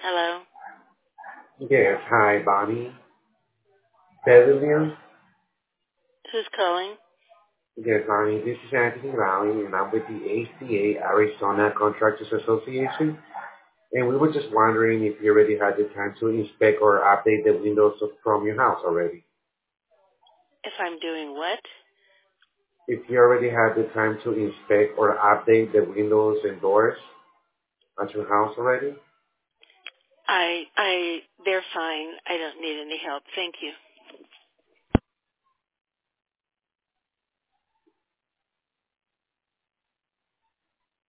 Hello? Yes, hi, Bonnie. Beverly. Who's calling? Yes, Bonnie, this is Anthony Valley, and I'm with the ACA, Arizona Contractors Association. And we were just wondering if you already had the time to inspect or update the windows from your house already. If I'm doing what? If you already had the time to inspect or update the windows and doors at your house already. They're fine. I don't need any help. Thank you.